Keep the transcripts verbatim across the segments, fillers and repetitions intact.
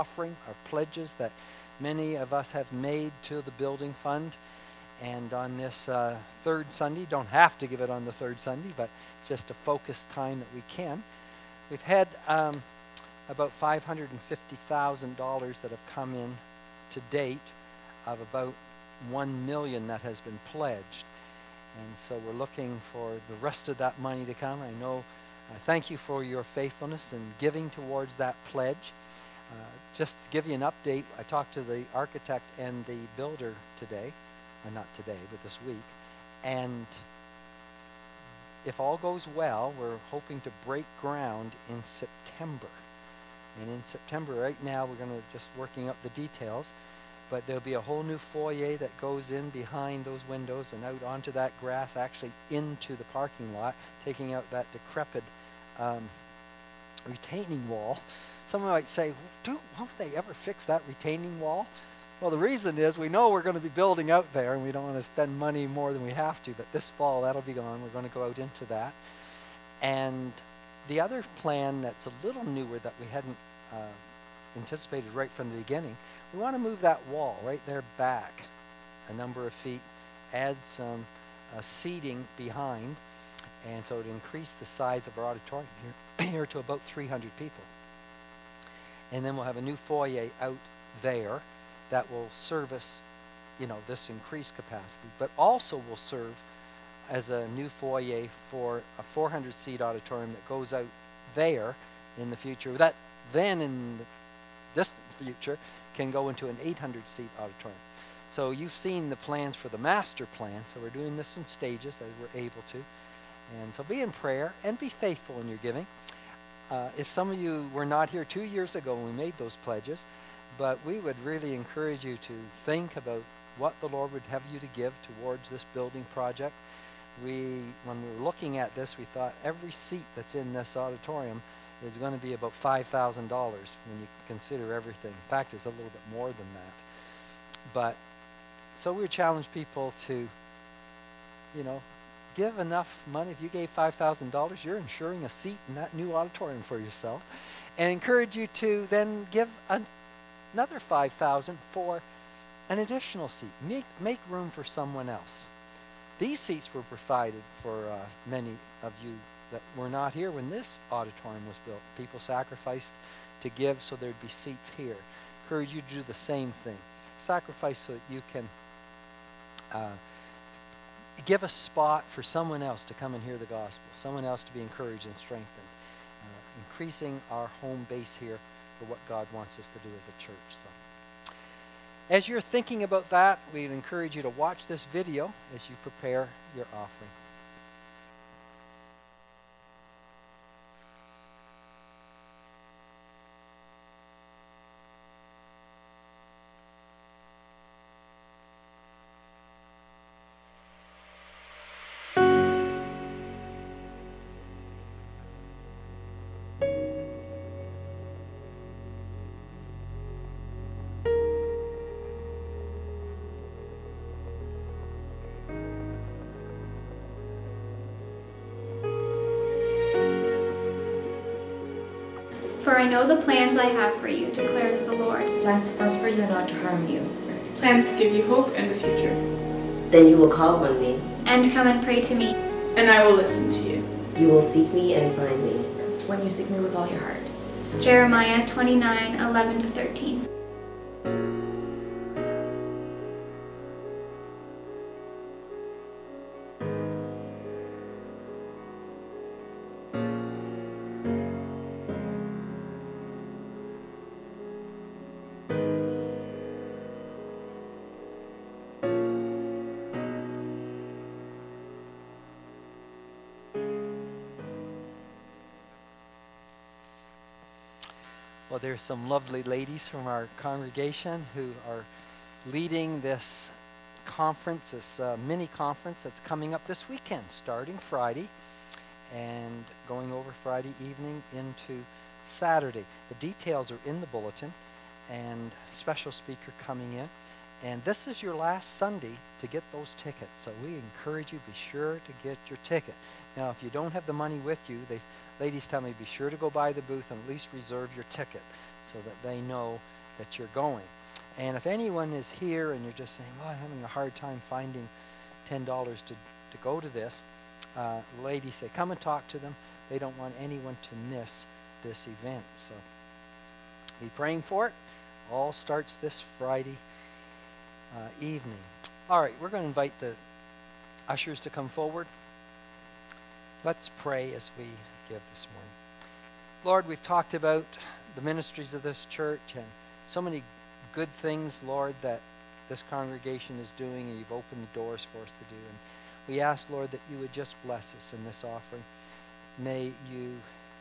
offering, our pledges that many of us have made to the building fund. And on this uh, third Sunday, don't have to give it on the third Sunday, but it's just a focused time that we can. We've had um, about five hundred fifty thousand dollars that have come in to date of about one million dollars that has been pledged. And so we're looking for the rest of that money to come. I know, uh, thank you for your faithfulness in giving towards that pledge. Uh, just to give you an update, I talked to the architect and the builder today, or not today, but this week, and if all goes well, we're hoping to break ground in September. And in September, right now, we're going to just working up the details, but there'll be a whole new foyer that goes in behind those windows and out onto that grass, actually into the parking lot, taking out that decrepit um, retaining wall. Someone might say, "Do won't they ever fix that retaining wall?" Well, the reason is we know we're going to be building out there, and we don't want to spend money more than we have to, but this fall, that'll be gone. We're going to go out into that. And the other plan that's a little newer that we hadn't uh, anticipated right from the beginning, we want to move that wall right there back a number of feet, add some uh, seating behind, and so to increase the size of our auditorium here, here to about three hundred people. And then we'll have a new foyer out there that will service, you know, this increased capacity, but also will serve as a new foyer for a four hundred seat auditorium that goes out there in the future. That then in the distant future can go into an eight hundred seat auditorium. So you've seen the plans for the master plan, so we're doing this in stages as we're able to. And so be in prayer and be faithful in your giving. Uh, if some of you were not here two years ago when we made those pledges, but we would really encourage you to think about what the Lord would have you to give towards this building project. We, when we were looking at this, we thought every seat that's in this auditorium is going to be about five thousand dollars when you consider everything. In fact, it's a little bit more than that. But, so we would challenge people to, you know, give enough money. If you gave five thousand dollars, you're insuring a seat in that new auditorium for yourself. And encourage you to then give an, another five thousand dollars for an additional seat. Make, make room for someone else. These seats were provided for uh, many of you that were not here when this auditorium was built. People sacrificed to give so there'd be seats here. Encourage you to do the same thing. Sacrifice so that you can uh, give a spot for someone else to come and hear the gospel, someone else to be encouraged and strengthened, uh, increasing our home base here for what God wants us to do as a church. So, as you're thinking about that, we'd encourage you to watch this video as you prepare your offering. For I know the plans I have for you, declares the Lord. Plans to prosper you and not to harm you. Plans to give you hope and a future. Then you will call on me. And come and pray to me. And I will listen to you. You will seek me and find me. When you seek me with all your heart. Jeremiah twenty-nine, eleven to thirteen. Well, there's some lovely ladies from our congregation who are leading this conference, this uh, mini conference that's coming up this weekend, starting Friday and going over Friday evening into Saturday. The details are in the bulletin, and special speaker coming in. And this is your last Sunday to get those tickets, so we encourage you, be sure to get your ticket. Now, if you don't have the money with you, they ladies tell me be sure to go by the booth and at least reserve your ticket so that they know that you're going. And if anyone is here and you're just saying, well, I'm having a hard time finding ten dollars to, to go to this, uh, ladies say, come and talk to them. They don't want anyone to miss this event. So be praying for it. All starts this Friday uh, evening. All right, we're going to invite the ushers to come forward. Let's pray as we give this morning. Lord, we've talked about the ministries of this church and so many good things, Lord, that this congregation is doing, and you've opened the doors for us to do. And we ask, Lord, that you would just bless us in this offering. May you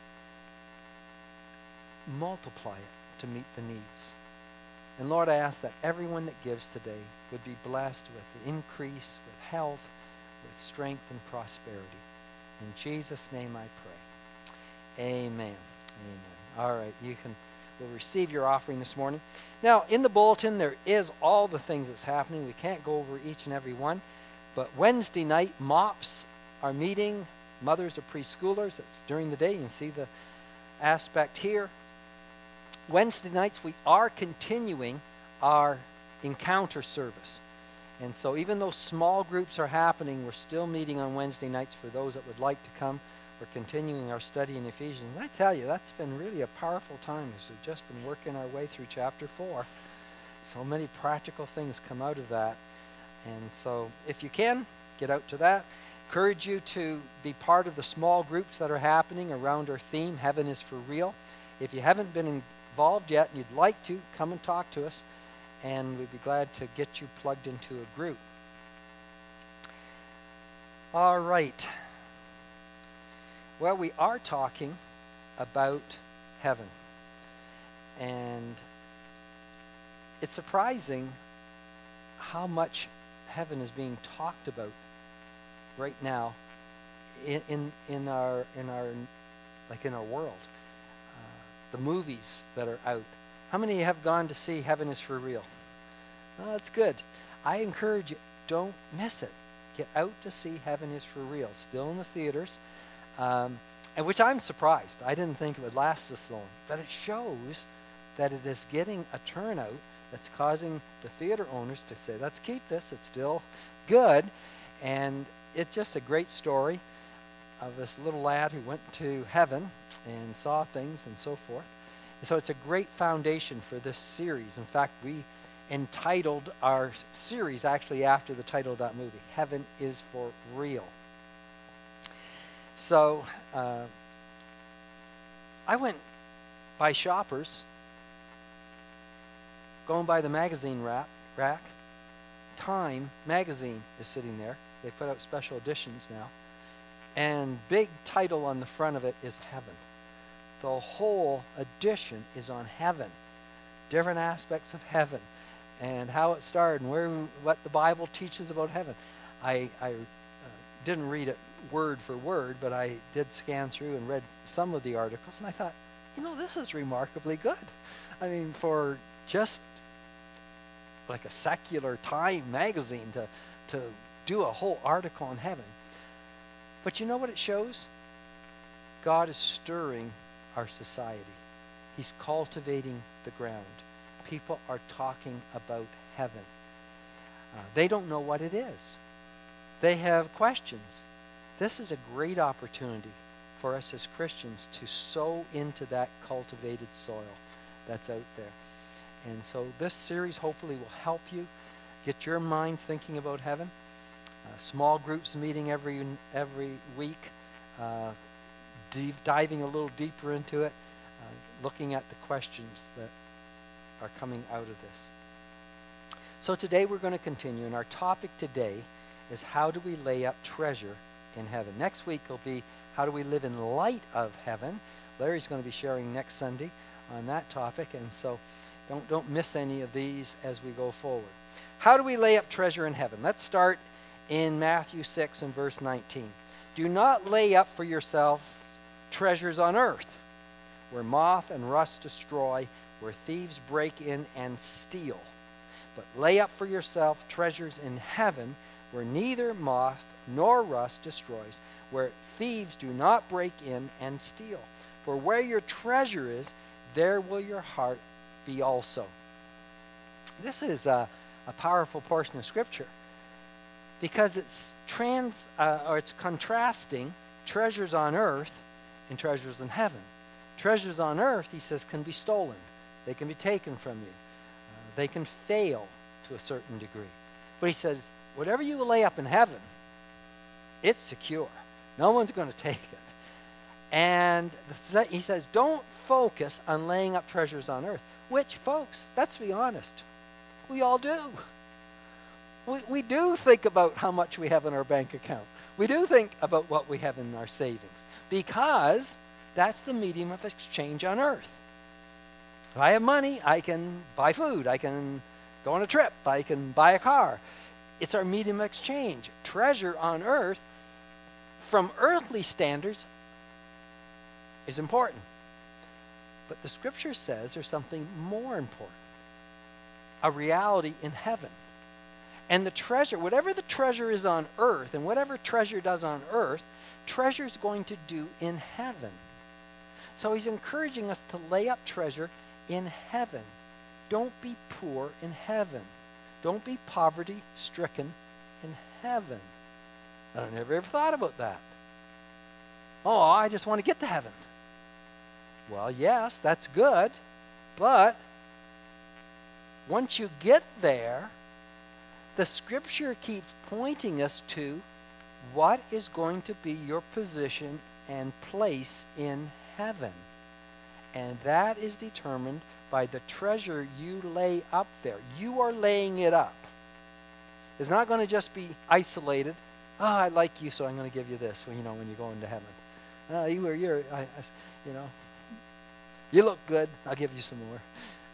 multiply it to meet the needs. And Lord, I ask that everyone that gives today would be blessed with increase, with health, with strength and prosperity. In Jesus' name I pray. Amen. Amen. All right, you can will receive your offering this morning. Now, in the bulletin, there is all the things that's happening. We can't go over each and every one. But Wednesday night, MOPS are meeting. Mothers of preschoolers. It's during the day. You can see the aspect here. Wednesday nights, we are continuing our encounter service. And so even though small groups are happening, we're still meeting on Wednesday nights for those that would like to come. We're continuing our study in Ephesians. And I tell you, that's been really a powerful time as we've just been working our way through chapter four. So many practical things come out of that. And so if you can, get out to that. Encourage you to be part of the small groups that are happening around our theme, Heaven is for Real. If you haven't been involved yet and you'd like to, come and talk to us, and we'd be glad to get you plugged into a group. All right. Well, we are talking about heaven. And it's surprising how much heaven is being talked about right now in in, in our in our like in our world. Uh, the movies that are out. How many have gone to see Heaven is for Real? Oh, that's good. I encourage you, don't miss it. Get out to see Heaven is for Real. Still in the theaters. Um, and which I'm surprised. I didn't think it would last this long. But it shows that it is getting a turnout that's causing the theater owners to say, let's keep this. It's still good. And it's just a great story of this little lad who went to heaven and saw things and so forth. And so it's a great foundation for this series. In fact, we entitled our series actually after the title of that movie, Heaven is for Real. So uh, I went by Shoppers, going by the magazine rack, rack. Time magazine is sitting there. They put out special editions now. And big title on the front of it is Heaven. The whole edition is on heaven. Different aspects of heaven and how it started and where what the Bible teaches about heaven. I, I uh, didn't read it word for word, but I did scan through and read some of the articles, and I thought, you know, this is remarkably good. I mean, for just like a secular Time magazine to, to do a whole article on heaven. But you know what it shows? God is stirring our society. He's cultivating the ground. People are talking about heaven. Uh, they don't know what it is. They have questions. This is a great opportunity for us as Christians to sow into that cultivated soil that's out there. And so this series hopefully will help you get your mind thinking about heaven. Uh, small groups meeting every every week, uh, deep, diving a little deeper into it, uh, looking at the questions that are coming out of this. So today we're going to continue, and our topic today is how do we lay up treasure in heaven. Next week will be how do we live in light of heaven. Larry's going to be sharing next Sunday on that topic, and so don't don't miss any of these as we go forward. How do we lay up treasure in heaven? Let's start in Matthew six and verse nineteen. Do not lay up for yourselves treasures on earth, where moth and rust destroy, where thieves break in and steal. But lay up for yourself treasures in heaven, where neither moth nor rust destroys, where thieves do not break in and steal. For where your treasure is, there will your heart be also. This is a, a powerful portion of Scripture because it's trans uh, or it's contrasting treasures on earth and treasures in heaven. Treasures on earth, he says, can be stolen. They can be taken from you. Uh, they can fail to a certain degree. But he says, whatever you lay up in heaven, it's secure. No one's going to take it. And the, he says, don't focus on laying up treasures on earth. Which, folks, let's be honest, we all do. We, we do think about how much we have in our bank account. We do think about what we have in our savings because that's the medium of exchange on earth. If I have money, I can buy food. I can go on a trip. I can buy a car. It's our medium of exchange. Treasure on earth, from earthly standards, is important. But the Scripture says there's something more important. A reality in heaven. And the treasure, whatever the treasure is on earth, and whatever treasure does on earth, treasure is going to do in heaven. So he's encouraging us to lay up treasure in heaven. Don't be poor in heaven. Don't be poverty-stricken in heaven. I never ever thought about that. Oh, I just want to get to heaven. Well, yes, that's good, but once you get there, the Scripture keeps pointing us to what is going to be your position and place in heaven. And that is determined by the treasure you lay up there. You are laying it up. It's not going to just be isolated. Oh, I like you, so I'm going to give you this when you know when you go into heaven. Oh, you are you're I, I, you know. You look good. I'll give you some more.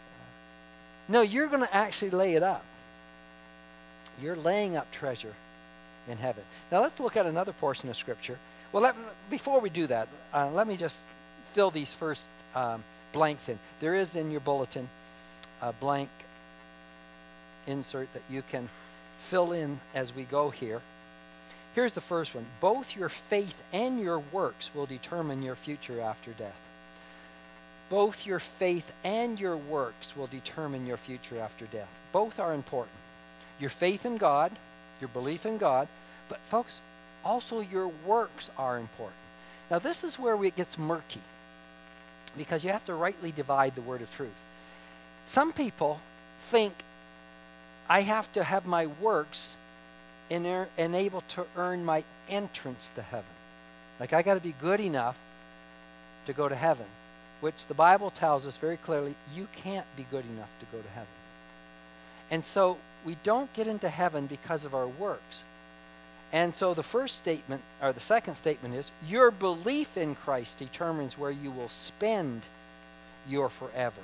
No, you're going to actually lay it up. You're laying up treasure in heaven. Now let's look at another portion of Scripture. Well, let, before we do that, uh, let me just fill these first um, blanks in. There is in your bulletin a blank insert that you can fill in as we go here. Here's the first one. Both your faith and your works will determine your future after death. Both your faith and your works will determine your future after death. Both are important. Your faith in God, your belief in God, but folks, also your works are important. Now this is where it gets murky because you have to rightly divide the word of truth. Some people think I have to have my works and er- able to earn my entrance to heaven. Like I got to be good enough to go to heaven, which the Bible tells us very clearly you can't be good enough to go to heaven. And so we don't get into heaven because of our works. And so the first statement, or the second statement is, your belief in Christ determines where you will spend your forever.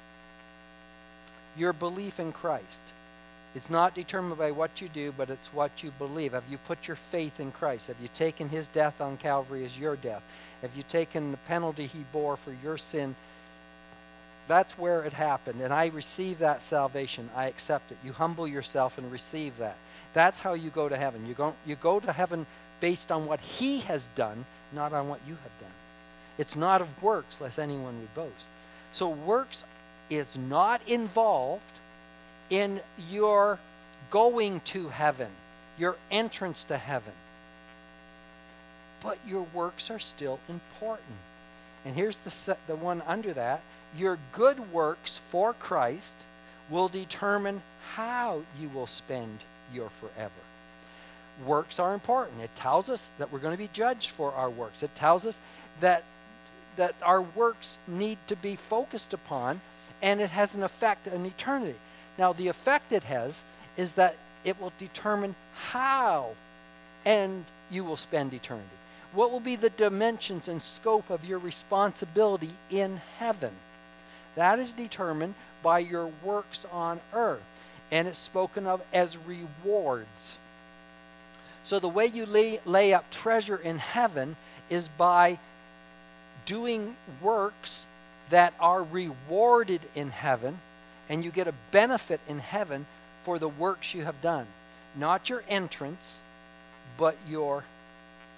Your belief in Christ. It's not determined by what you do, but it's what you believe. Have you put your faith in Christ? Have you taken his death on Calvary as your death? Have you taken the penalty he bore for your sin? That's where it happened. And I receive that salvation. I accept it. You humble yourself and receive that. That's how you go to heaven. You go, you go to heaven based on what he has done, not on what you have done. It's not of works, lest anyone would boast. So works is not involved in your going to heaven, your entrance to heaven. But your works are still important. And here's the, set, the one under that. Your good works for Christ will determine how you will spend your forever. Works are important. It tells us that we're going to be judged for our works. It tells us that that our works need to be focused upon, and it has an effect on eternity. Now, the effect it has is that it will determine how and you will spend eternity. What will be the dimensions and scope of your responsibility in heaven? That is determined by your works on earth. And it's spoken of as rewards. So the way you lay, lay up treasure in heaven is by doing works that are rewarded in heaven, and you get a benefit in heaven for the works you have done. Not your entrance, but your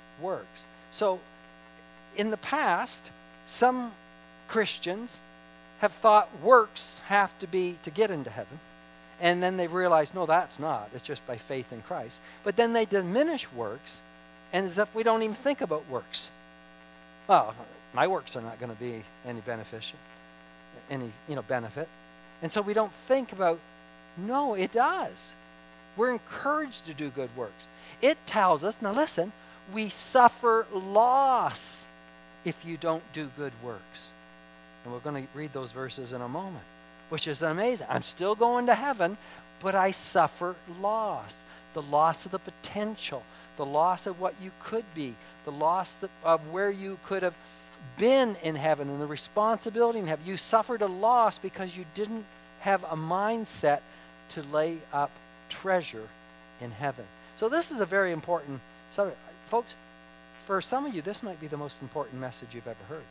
works. So in the past, some Christians have thought works have to be to get into heaven. And then they've realized, no, that's not. It's just by faith in Christ. But then they diminish works, and as if we don't even think about works. Well, my works are not going to be any beneficial, any you know benefit. And so we don't think about, no, it does. We're encouraged to do good works. It tells us, now listen, we suffer loss if you don't do good works. And we're going to read those verses in a moment, which is amazing. I'm still going to heaven, but I suffer loss. The loss of the potential, the loss of what you could be, the loss of where you could have been in heaven and the responsibility in heaven. You suffered a loss because you didn't have a mindset to lay up treasure in heaven. So this is a very important subject. Folks, for some of you, this might be the most important message you've ever heard.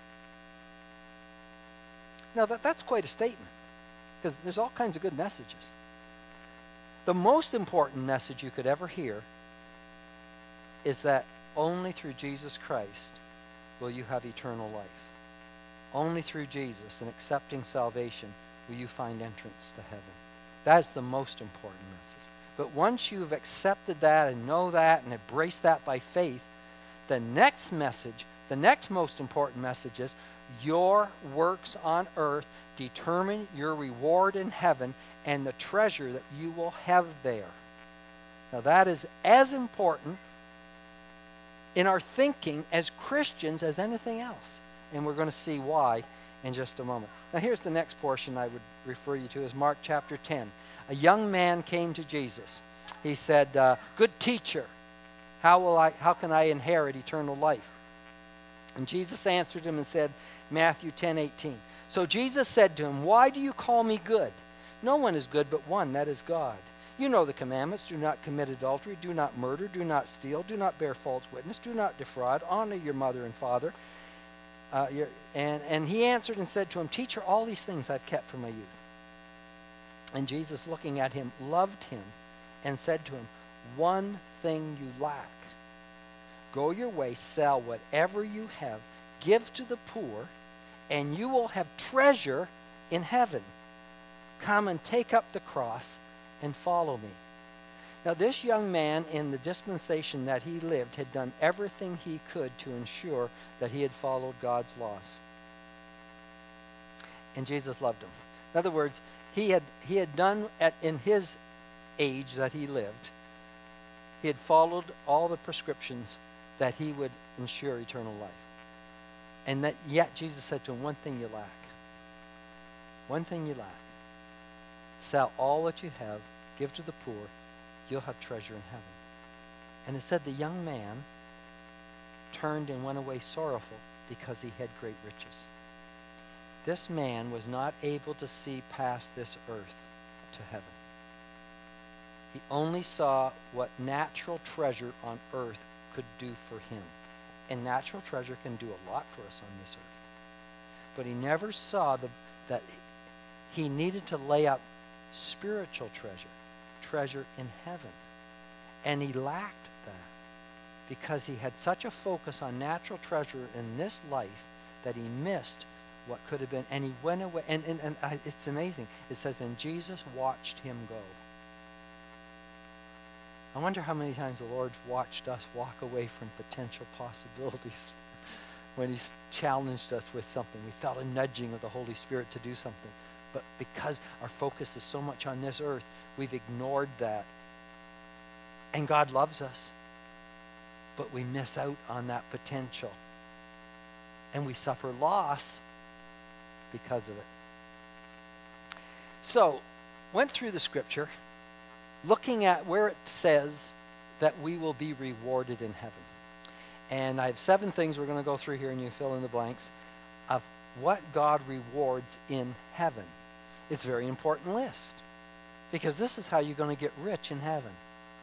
Now, that, that's quite a statement, because there's all kinds of good messages. The most important message you could ever hear is that only through Jesus Christ will you have eternal life. Only through Jesus and accepting salvation will you find entrance to heaven. That's the most important message. But once you've accepted that and know that and embrace that by faith, the next message, the next most important message is your works on earth determine your reward in heaven and the treasure that you will have there. Now that is as important in our thinking as Christians as anything else. And we're going to see why in just a moment. Now here's the next portion I would refer you to, is Mark chapter ten. A young man came to Jesus. He said, uh, good teacher, how will I, how can I inherit eternal life? And Jesus answered him and said, Matthew ten eighteen. So Jesus said to him, why do you call me good? No one is good but one, that is God. You know the commandments: do not commit adultery, do not murder, do not steal, do not bear false witness, do not defraud, honor your mother and father. Uh, your, and, and he answered and said to him, teacher, all these things I've kept from my youth. And Jesus, looking at him, loved him and said to him, one thing you lack. Go your way, sell whatever you have, give to the poor, and you will have treasure in heaven. Come and take up the cross and follow me. Now this young man, in the dispensation that he lived, had done everything he could to ensure that he had followed God's laws. And Jesus loved him. In other words, he had he had done at in his age that he lived, he had followed all the prescriptions that he would ensure eternal life. And that yet Jesus said to him, one thing you lack. One thing you lack. Sell all that you have, give to the poor, you'll have treasure in heaven. And it said the young man turned and went away sorrowful because he had great riches. This man was not able to see past this earth to heaven. He only saw what natural treasure on earth could do for him. And natural treasure can do a lot for us on this earth. But he never saw the, that he needed to lay up spiritual treasure, treasure in heaven. And he lacked that because he had such a focus on natural treasure in this life that he missed what could have been. And he went away. And, and, and I, it's amazing. It says, and Jesus watched him go. I wonder how many times the Lord's watched us walk away from potential possibilities when he's challenged us with something. We felt a nudging of the Holy Spirit to do something. But because our focus is so much on this earth, we've ignored that. And God loves us. But we miss out on that potential. And we suffer loss because of it. So, went through the scripture, looking at where it says that we will be rewarded in heaven. And I have seven things we're going to go through here, and you fill in the blanks, of what God rewards in heaven. It's a very important list, because this is how you're going to get rich in heaven.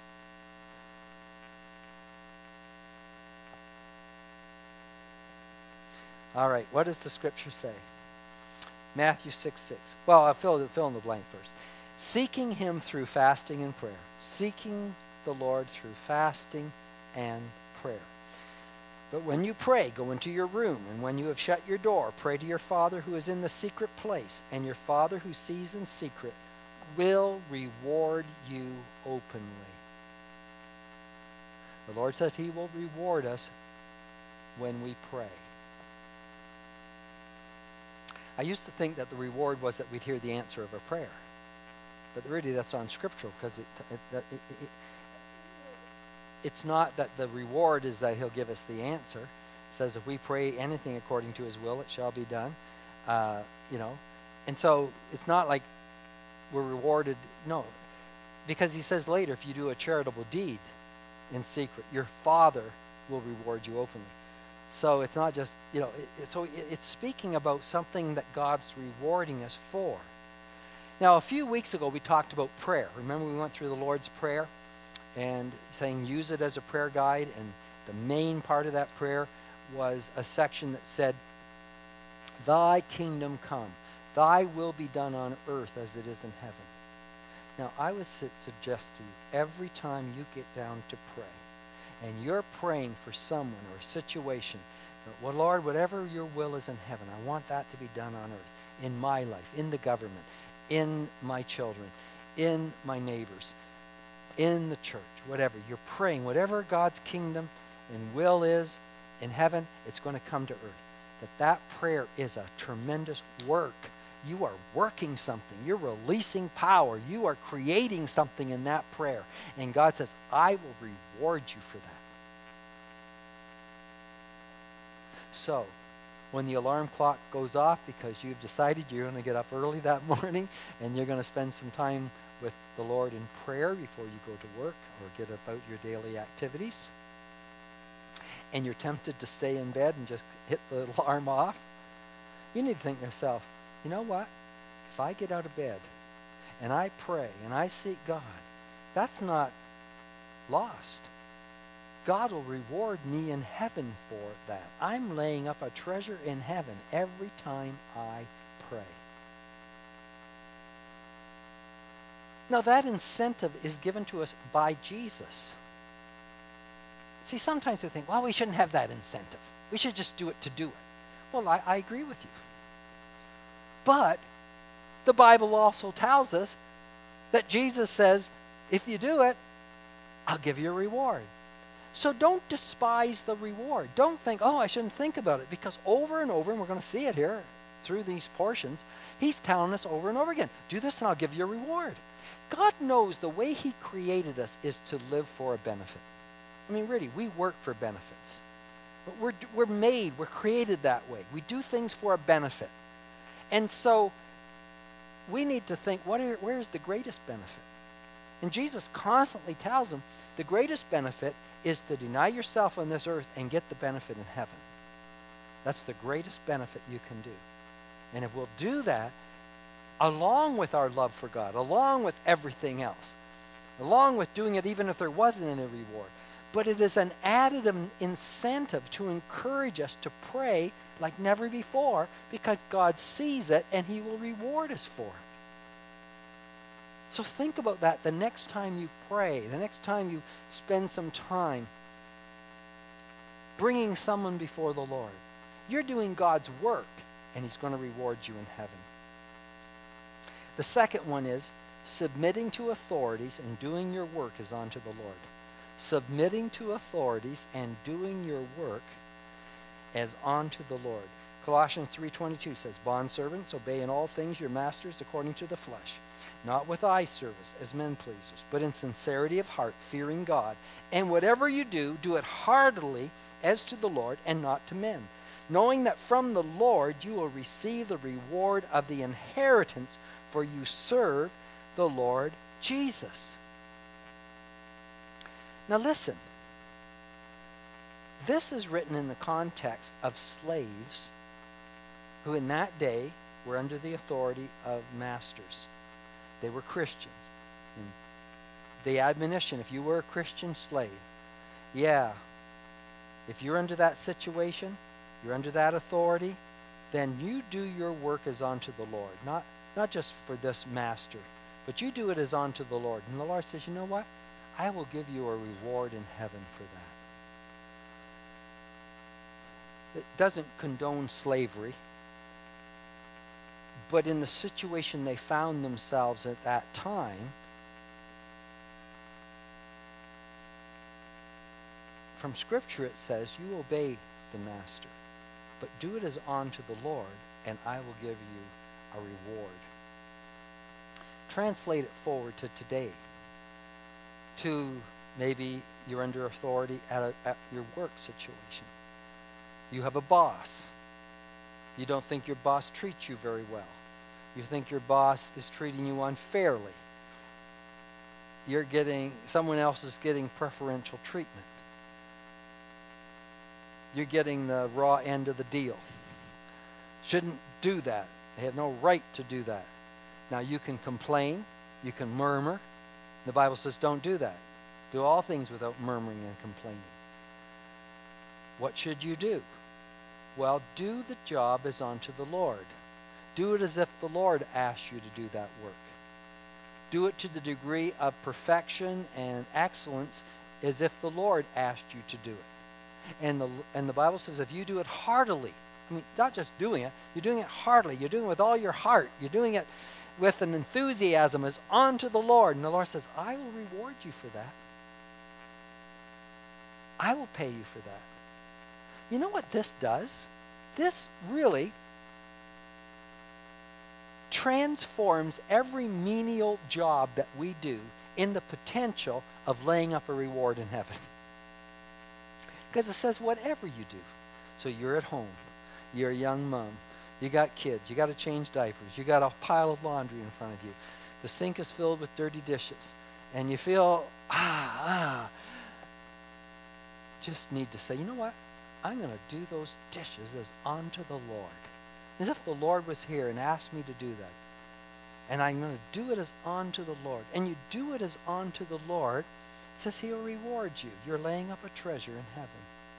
All right, what does the scripture say? Matthew six six. Well, I'll fill, fill in the blank first. Seeking him through fasting and prayer. Seeking the Lord through fasting and prayer. But when you pray, go into your room, and when you have shut your door, pray to your Father who is in the secret place, and your Father who sees in secret will reward you openly. The Lord says he will reward us when we pray. I used to think that the reward was that we'd hear the answer of a prayer. But really that's unscriptural, because it, it, it, it, it, it's not that the reward is that he'll give us the answer. It says if we pray anything according to his will, it shall be done. Uh, you know, and so it's not like we're rewarded. No, because he says later, if you do a charitable deed in secret, your Father will reward you openly. So it's not just, you know, it, it, so it, it's speaking about something that God's rewarding us for. Now, a few weeks ago, we talked about prayer. Remember, we went through the Lord's Prayer and saying use it as a prayer guide. And the main part of that prayer was a section that said, thy kingdom come, thy will be done on earth as it is in heaven. Now, I would suggest to you, every time you get down to pray, and you're praying for someone or a situation, well, Lord, whatever your will is in heaven, I want that to be done on earth, in my life, in the government, in my children, in my neighbors, in the church, whatever. You're praying, whatever God's kingdom and will is in heaven, it's going to come to earth. That that prayer is a tremendous work. You are working something. You're releasing power. You are creating something in that prayer. And God says, I will reward you for that. So, when the alarm clock goes off because you've decided you're going to get up early that morning and you're going to spend some time with the Lord in prayer before you go to work or get about your daily activities, and you're tempted to stay in bed and just hit the alarm off, you need to think to yourself, you know what? If I get out of bed and I pray and I seek God, that's not lost. God will reward me in heaven for that. I'm laying up a treasure in heaven every time I pray. Now that incentive is given to us by Jesus. See, sometimes we think, well, we shouldn't have that incentive. We should just do it to do it. Well, I, I agree with you. But the Bible also tells us that Jesus says, if you do it, I'll give you a reward. So don't despise the reward. Don't think, oh, I shouldn't think about it. Because over and over, and we're going to see it here through these portions, he's telling us over and over again, do this and I'll give you a reward. God knows the way he created us is to live for a benefit. I mean, really, we work for benefits. But we're, we're made, we're created that way. We do things for a benefit. And so we need to think, what are, where is the greatest benefit? And Jesus constantly tells them, the greatest benefit is to deny yourself on this earth and get the benefit in heaven. That's the greatest benefit you can do. And if we'll do that, along with our love for God, along with everything else, along with doing it even if there wasn't any reward, but it is an added incentive to encourage us to pray like never before, because God sees it and he will reward us for it. So think about that the next time you pray, the next time you spend some time bringing someone before the Lord. You're doing God's work, and he's going to reward you in heaven. The second one is submitting to authorities and doing your work is unto the Lord. Submitting to authorities and doing your work as unto the Lord. Colossians three twenty-two says, bondservants, obey in all things your masters according to the flesh, not with eye service as men pleasers, but in sincerity of heart, fearing God. And whatever you do, do it heartily as to the Lord and not to men, knowing that from the Lord you will receive the reward of the inheritance, for you serve the Lord Jesus. Now listen, this is written in the context of slaves who in that day were under the authority of masters. They were Christians. And the admonition, if you were a Christian slave, yeah, if you're under that situation, you're under that authority, then you do your work as unto the Lord. Not, not just for this master, but you do it as unto the Lord. And the Lord says, you know what? I will give you a reward in heaven for that. It doesn't condone slavery. But in the situation they found themselves at that time, from Scripture it says, you obey the master, but do it as unto the Lord, and I will give you a reward. Translate it forward to today, to maybe you're under authority at, a, at your work situation. You have a boss. You don't think your boss treats you very well. You think your boss is treating you unfairly. You're getting, someone else is getting preferential treatment. You're getting the raw end of the deal. Shouldn't do that. They have no right to do that. Now you can complain, you can murmur. The Bible says don't do that. Do all things without murmuring and complaining. What should you do? Well, do the job as unto the Lord. Do it as if the Lord asked you to do that work. Do it to the degree of perfection and excellence as if the Lord asked you to do it. And the, and the Bible says if you do it heartily, I mean, not just doing it, you're doing it heartily. You're doing it with all your heart. You're doing it with an enthusiasm as unto the Lord. And the Lord says, I will reward you for that. I will pay you for that. You know what this does? This really transforms every menial job that we do in the potential of laying up a reward in heaven. Because it says whatever you do. So you're at home. You're a young mom. You got kids. You got to change diapers. You got a pile of laundry in front of you. The sink is filled with dirty dishes. And you feel, ah, ah. Just need to say, you know what? I'm going to do those dishes as unto the Lord. As if the Lord was here and asked me to do that. And I'm going to do it as unto the Lord. And you do it as unto the Lord, it says he'll reward you. You're laying up a treasure in heaven.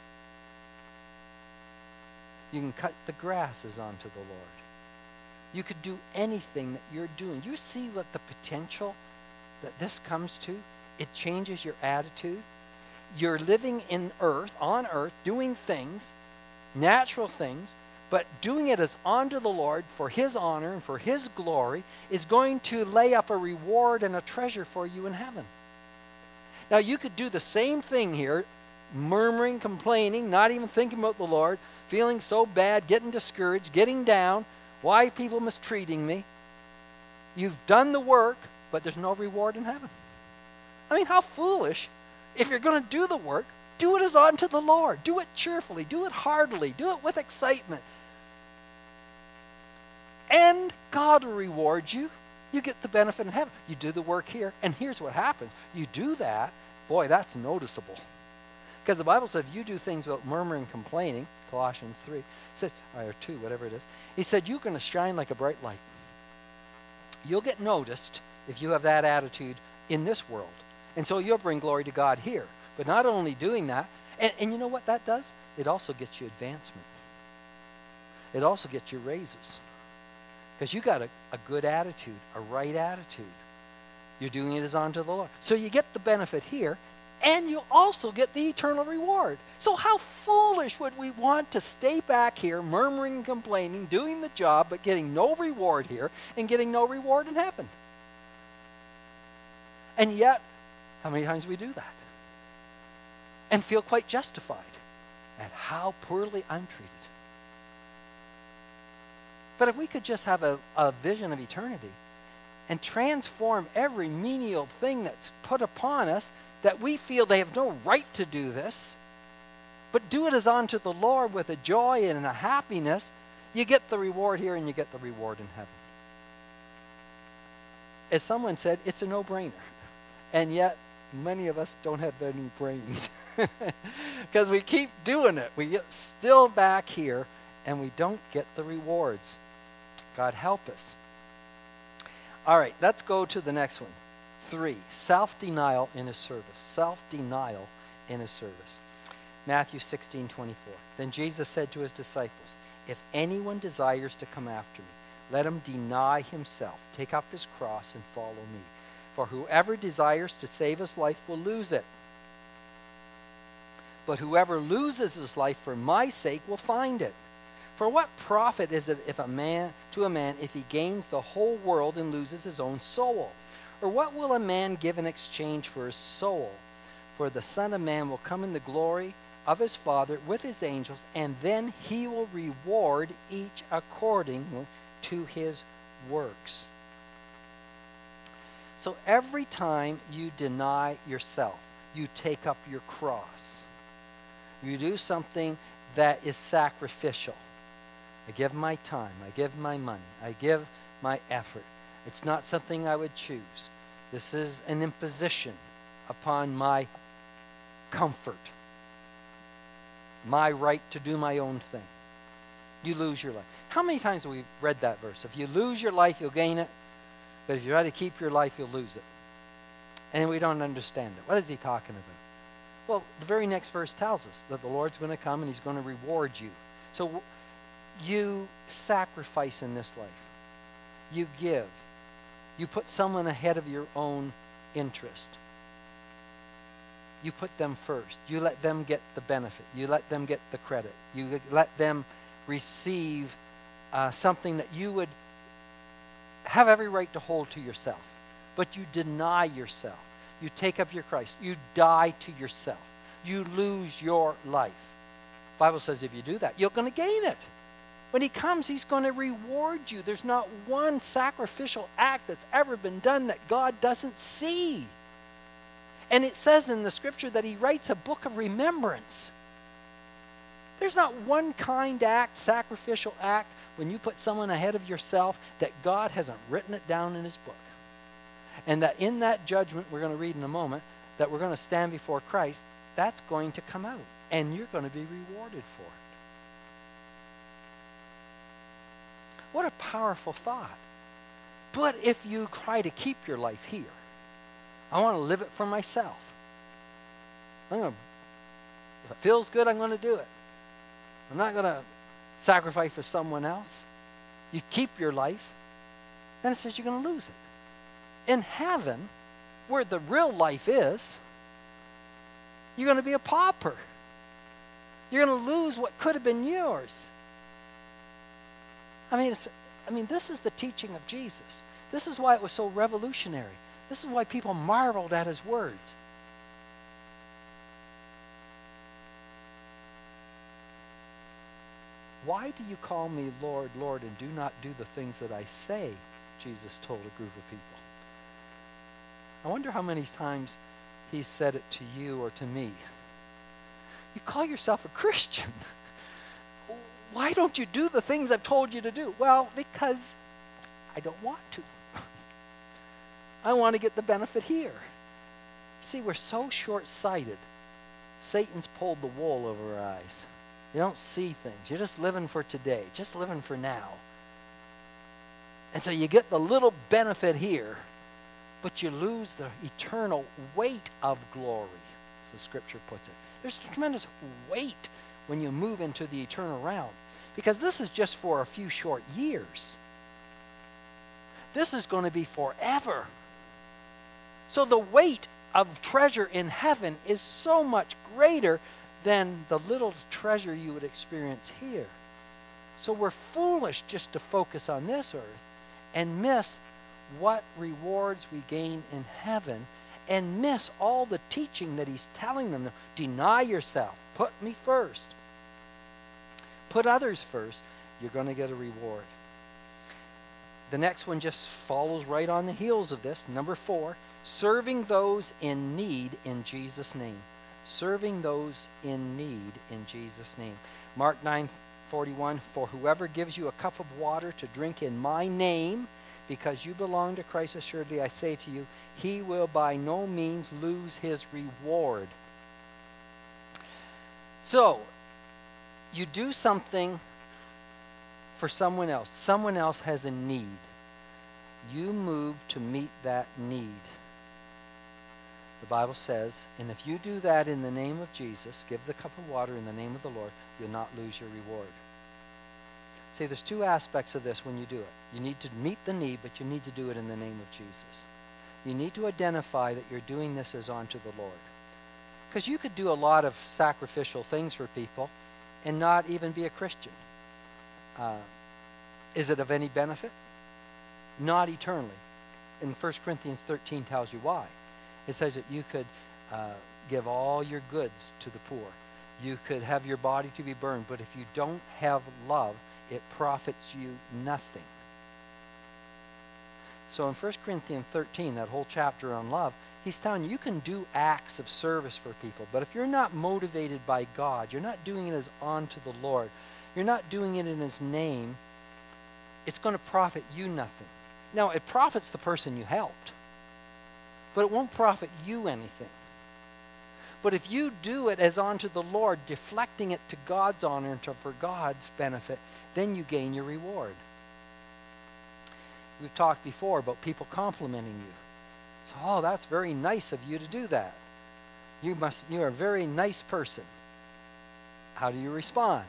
You can cut the grass as unto the Lord. You could do anything that you're doing. You see what the potential that this comes to? It changes your attitude. You're living in earth, on earth, doing things, natural things, but doing it as unto the Lord for his honor and for his glory is going to lay up a reward and a treasure for you in heaven. Now you could do the same thing here, murmuring, complaining, not even thinking about the Lord, feeling so bad, getting discouraged, getting down, why are people mistreating me? You've done the work, but there's no reward in heaven. I mean, how foolish. If you're going to do the work, do it as unto the Lord. Do it cheerfully. Do it heartily. Do it with excitement. And God will reward you. You get the benefit in heaven. You do the work here, and here's what happens. You do that, boy, that's noticeable. Because the Bible said if you do things without murmuring and complaining, Colossians three, said, or two, whatever it is, he said you're going to shine like a bright light. You'll get noticed if you have that attitude in this world. And so you'll bring glory to God here. But not only doing that, and, and you know what that does? It also gets you advancement. It also gets you raises. Because you got a, a good attitude, a right attitude. You're doing it as unto the Lord. So you get the benefit here, and you also get the eternal reward. So how foolish would we want to stay back here, murmuring and complaining, doing the job, but getting no reward here, and getting no reward in heaven? And yet, how many times we do that? And feel quite justified at how poorly I'm treated. But if we could just have a, a vision of eternity and transform every menial thing that's put upon us, that we feel they have no right to do this, but do it as unto the Lord with a joy and a happiness, you get the reward here and you get the reward in heaven. As someone said, it's a no-brainer. And yet, many of us don't have any brains. Because we keep doing it. We get still back here and we don't get the rewards. God help us. All right, let's go to the next one. Three, self-denial in his service. Self-denial in his service. Matthew sixteen twenty-four. Then Jesus said to his disciples, if anyone desires to come after me, let him deny himself, take up his cross, and follow me. For whoever desires to save his life will lose it. But whoever loses his life for my sake will find it. For what profit is it if a man to a man if he gains the whole world and loses his own soul? Or what will a man give in exchange for his soul? For the Son of Man will come in the glory of his Father with his angels, and then he will reward each according to his works. So every time you deny yourself, you take up your cross. You do something that is sacrificial. I give my time, I give my money, I give my effort. It's not something I would choose. This is an imposition upon my comfort, my right to do my own thing. You lose your life. How many times have we read that verse? If you lose your life, you'll gain it. But if you try to keep your life, you'll lose it. And we don't understand it. What is he talking about? Well, the very next verse tells us that the Lord's going to come and he's going to reward you. So you sacrifice in this life. You give. You put someone ahead of your own interest. You put them first. You let them get the benefit. You let them get the credit. You let them receive uh, something that you would have every right to hold to yourself. But you deny yourself. You take up your Christ. You die to yourself. You lose your life. The Bible says if you do that, you're going to gain it. When he comes, he's going to reward you. There's not one sacrificial act that's ever been done that God doesn't see. And it says in the scripture that he writes a book of remembrance. There's not one kind act, sacrificial act, when you put someone ahead of yourself, that God hasn't written it down in his book. And that in that judgment, we're going to read in a moment, that we're going to stand before Christ, that's going to come out. And you're going to be rewarded for it. What a powerful thought. But if you try to keep your life here, I want to live it for myself. I'm going to, if it feels good, I'm going to do it. I'm not going to sacrifice for someone else. You keep your life, then it says you're going to lose it. In heaven, where the real life is, you're going to be a pauper. You're going to lose what could have been yours. I mean, it's, I mean, this is the teaching of Jesus. This is why it was so revolutionary. This is why people marveled at his words. Why do you call me Lord, Lord, and do not do the things that I say? Jesus told a group of people. I wonder how many times he said it to you or to me. You call yourself a Christian. Why don't you do the things I've told you to do? Well, because I don't want to. I want to get the benefit here. See, we're so short-sighted. Satan's pulled the wool over our eyes. You don't see things. You're just living for today, just living for now. And so you get the little benefit here, but you lose the eternal weight of glory, as the scripture puts it. There's tremendous weight when you move into the eternal realm, because this is just for a few short years. This is going to be forever. So the weight of treasure in heaven is so much greater than the little treasure you would experience here. So we're foolish just to focus on this earth and miss what rewards we gain in heaven, and miss all the teaching that he's telling them. Deny yourself. Put me first. Put others first. You're going to get a reward. The next one just follows right on the heels of this. Number four, serving those in need in Jesus' name. Serving those in need in Jesus' name. Mark nine forty-one, for whoever gives you a cup of water to drink in my name, because you belong to Christ, assuredly I say to you, he will by no means lose his reward. So, you do something for someone else. Someone else has a need. You move to meet that need. The Bible says, and if you do that in the name of Jesus, give the cup of water in the name of the Lord, you'll not lose your reward. See, there's two aspects of this when you do it. You need to meet the need, but you need to do it in the name of Jesus. You need to identify that you're doing this as unto the Lord. Because you could do a lot of sacrificial things for people and not even be a Christian. Uh, is it of any benefit? Not eternally. And First Corinthians thirteen tells you why. It says that you could uh, give all your goods to the poor. You could have your body to be burned, but if you don't have love, it profits you nothing. So in First Corinthians thirteen, that whole chapter on love, he's telling you you can do acts of service for people, but if you're not motivated by God, you're not doing it as unto the Lord, you're not doing it in his name, it's going to profit you nothing. Now, it profits the person you helped, but it won't profit you anything. But if you do it as unto the Lord, deflecting it to God's honor and to, for God's benefit, then you gain your reward. We've talked before about people complimenting you. So, oh, that's very nice of you to do that. You must, you're a very nice person. How do you respond?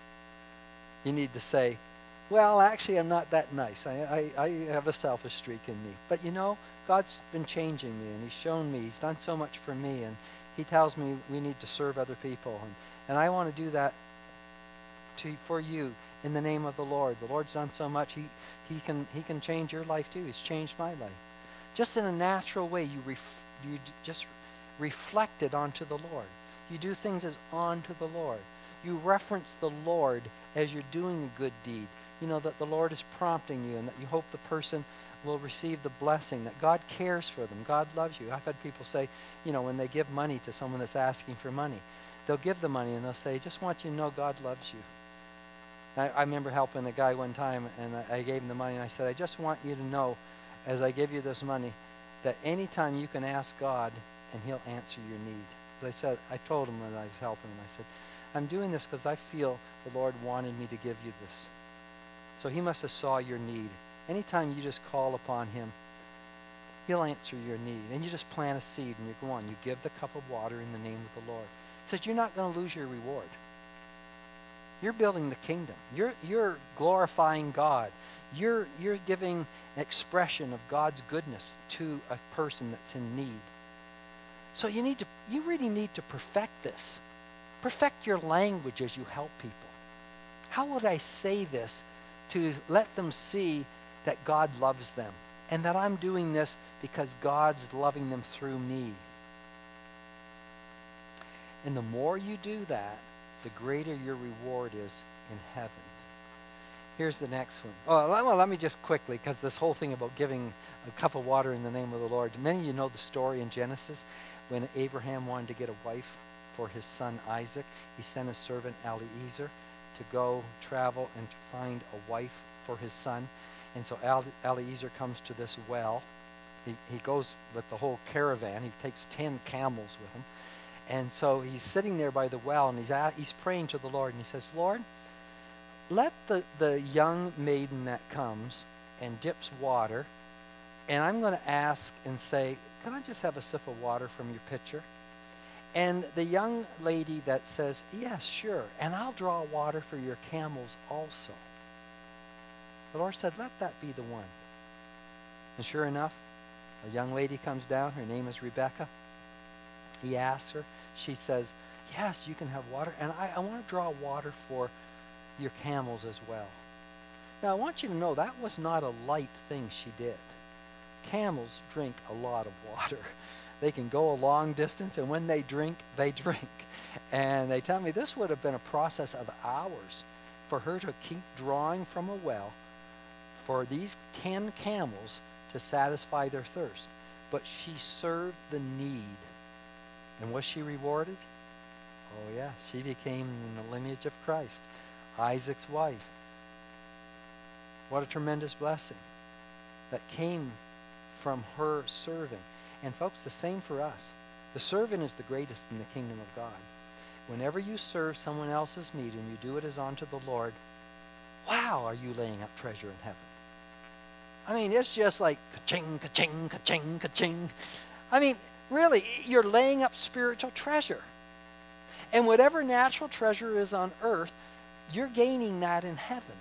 You need to say, well, actually, I'm not that nice. I, I, I have a selfish streak in me. But you know, God's been changing me, and he's shown me. He's done so much for me, and he tells me we need to serve other people. And, and I want to do that to, for you in the name of the Lord. The Lord's done so much. He, he, can, he can change your life too. He's changed my life. Just in a natural way, you, ref, you d- just reflect it onto the Lord. You do things as onto the Lord. You reference the Lord as you're doing a good deed. You know that the Lord is prompting you and that you hope the person will receive the blessing, that God cares for them. God loves you. I've had people say, you know, when they give money to someone that's asking for money, they'll give the money and they'll say, just want you to know God loves you. I, I remember helping a guy one time, and I, I gave him the money, and I said, I just want you to know, as I give you this money, that anytime you can ask God, and he'll answer your need. I said, I told him when I was helping him, I said, I'm doing this because I feel the Lord wanted me to give you this. So he must have saw your need. Anytime you just call upon him, he'll answer your need. And you just plant a seed and you go on. You give the cup of water in the name of the Lord. He says you're not going to lose your reward. You're building the kingdom. You're, you're glorifying God. You're, you're giving expression of God's goodness to a person that's in need. So you need to, you really need to perfect this. Perfect your language as you help people. How would I say this to let them see that God loves them and that I'm doing this because God's loving them through me? And the more you do that, the greater your reward is in heaven. Here's the next one. Oh, well, let me just quickly, because this whole thing about giving a cup of water in the name of the Lord. Many of you know the story in Genesis when Abraham wanted to get a wife for his son Isaac. He sent his servant Eliezer to go travel and to find a wife for his son. And so Eliezer comes to this well. He, he goes with the whole caravan. He takes ten camels with him. And so he's sitting there by the well, and he's at, he's praying to the Lord, and he says, Lord, let the, the young maiden that comes and dips water, and I'm going to ask and say, can I just have a sip of water from your pitcher? And the young lady that says, yes, sure, and I'll draw water for your camels also. The Lord said, let that be the one. And sure enough, a young lady comes down. Her name is Rebecca. He asks her. She says, yes, you can have water, and I, I want to draw water for your camels as well. Now, I want you to know that was not a light thing she did. Camels drink a lot of water. They can go a long distance, and when they drink, they drink. And they tell me this would have been a process of hours for her to keep drawing from a well for these ten camels to satisfy their thirst. But she served the need. And was she rewarded? Oh yeah, she became in the lineage of Christ, Isaac's wife. What a tremendous blessing that came from her serving. And folks, the same for us. The servant is the greatest in the kingdom of God. Whenever you serve someone else's need and you do it as unto the Lord, wow, are you laying up treasure in heaven. I mean, it's just like ka-ching, ka-ching, ka-ching, ka-ching. I mean, really, you're laying up spiritual treasure. And whatever natural treasure is on earth, you're gaining that in heaven.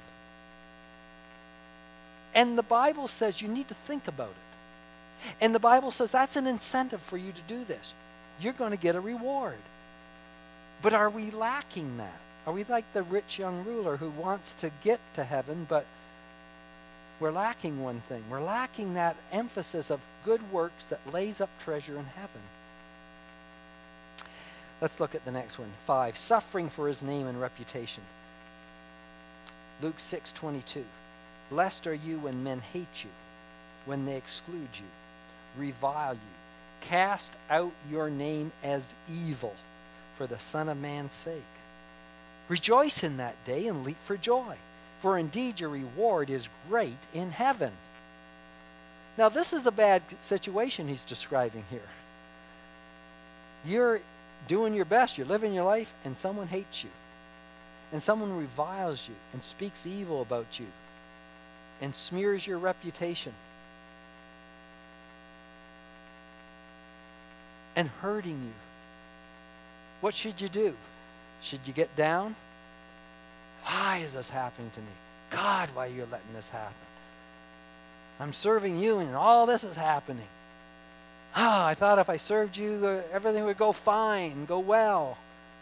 And the Bible says you need to think about it. And the Bible says that's an incentive for you to do this. you're going to get a reward. But are we lacking that? Are we like the rich young ruler who wants to get to heaven, but we're lacking one thing. We're lacking that emphasis of good works that lays up treasure in heaven. Let's look at the next one. Five, suffering for his name and reputation. Luke six twenty-two. Blessed are you when men hate you, when they exclude you, revile you, cast out your name as evil for the Son of Man's sake. Rejoice in that day and leap for joy, for indeed your reward is great in heaven. Now this is a bad situation he's describing here. You're doing your best, you're living your life, and someone hates you. And someone reviles you and speaks evil about you and smears your reputation and hurting you. What should you do? Should you get down? Why is this happening to me? God, why are you letting this happen? I'm serving you and all this is happening. Ah, I thought if I served you, uh, everything would go fine, go well.